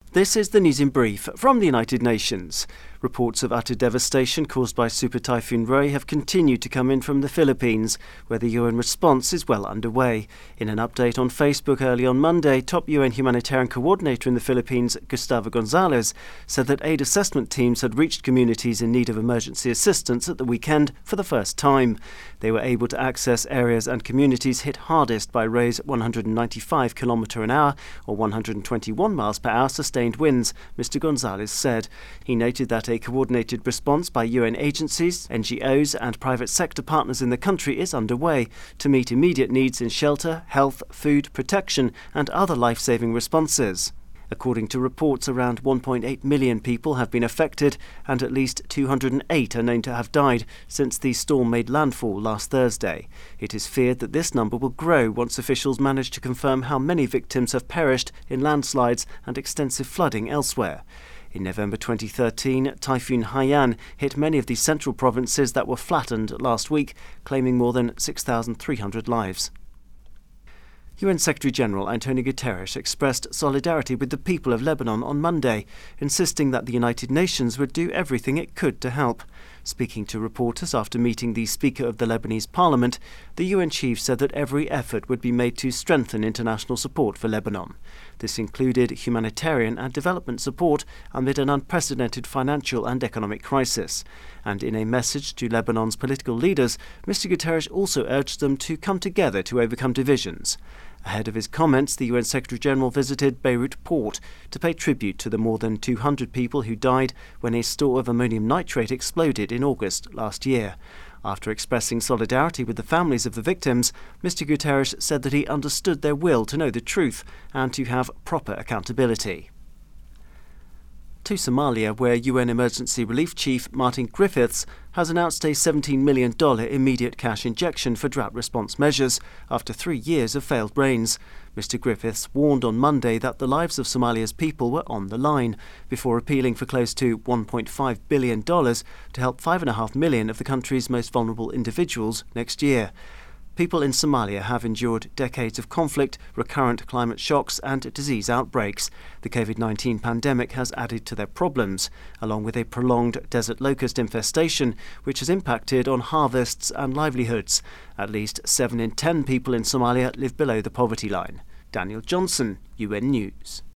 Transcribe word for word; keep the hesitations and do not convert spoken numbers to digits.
This is the news in brief from the United Nations. Reports of utter devastation caused by Super Typhoon Ray have continued to come in from the Philippines, where the U N response is well underway. In an update on Facebook early on Monday, top U N humanitarian coordinator in the Philippines, Gustavo Gonzalez, said that aid assessment teams had reached communities in need of emergency assistance at the weekend for the first time. They were able to access areas and communities hit hardest by Ray's one hundred ninety-five kilometre an hour or one hundred twenty-one miles per hour sustained winds, Mister Gonzalez said. He noted that a coordinated response by U N agencies, N G Os and private sector partners in the country is underway to meet immediate needs in shelter, health, food, protection and other life-saving responses. According to reports, around one point eight million people have been affected and at least two hundred eight are known to have died since the storm made landfall last Thursday. It is feared that this number will grow once officials manage to confirm how many victims have perished in landslides and extensive flooding elsewhere. In November twenty thirteen, Typhoon Haiyan hit many of the central provinces that were flattened last week, claiming more than six thousand three hundred lives. U N Secretary-General Antonio Guterres expressed solidarity with the people of Lebanon on Monday, insisting that the United Nations would do everything it could to help. Speaking to reporters after meeting the Speaker of the Lebanese Parliament, the U N chief said that every effort would be made to strengthen international support for Lebanon. This included humanitarian and development support amid an unprecedented financial and economic crisis. And in a message to Lebanon's political leaders, Mister Guterres also urged them to come together to overcome divisions. Ahead of his comments, the U N Secretary-General visited Beirut port to pay tribute to the more than two hundred people who died when a store of ammonium nitrate exploded in August last year. After expressing solidarity with the families of the victims, Mister Guterres said that he understood their will to know the truth and to have proper accountability. To Somalia, where U N Emergency Relief Chief Martin Griffiths has announced a seventeen million dollars immediate cash injection for drought response measures after three years of failed rains. Mister Griffiths warned on Monday that the lives of Somalia's people were on the line, before appealing for close to one point five billion dollars to help five point five million of the country's most vulnerable individuals next year. People in Somalia have endured decades of conflict, recurrent climate shocks and disease outbreaks. The COVID nineteen pandemic has added to their problems, along with a prolonged desert locust infestation, which has impacted on harvests and livelihoods. At least seven in ten people in Somalia live below the poverty line. Daniel Johnson, U N News.